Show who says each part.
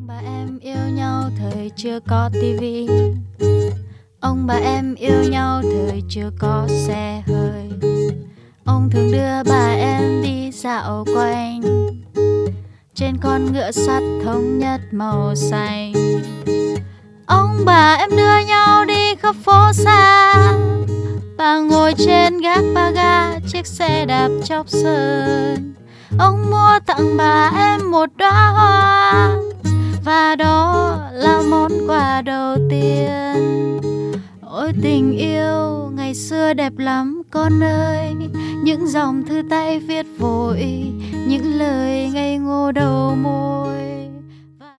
Speaker 1: Ông bà em yêu nhau thời chưa có tivi. Ông bà em yêu nhau thời chưa có xe hơi. Ông thường đưa bà em đi dạo quanh trên con ngựa sắt thống nhất màu xanh. Ông bà em đưa nhau đi khắp phố xa. Bà ngồi trên gác ba ga chiếc xe đạp chóc sơn. Ông mua tặng bà em một đóa hoa, và đó là món quà đầu tiên. Ôi tình yêu ngày xưa đẹp lắm con ơi. Những dòng thư tay viết vội, những lời ngây ngô đầu môi.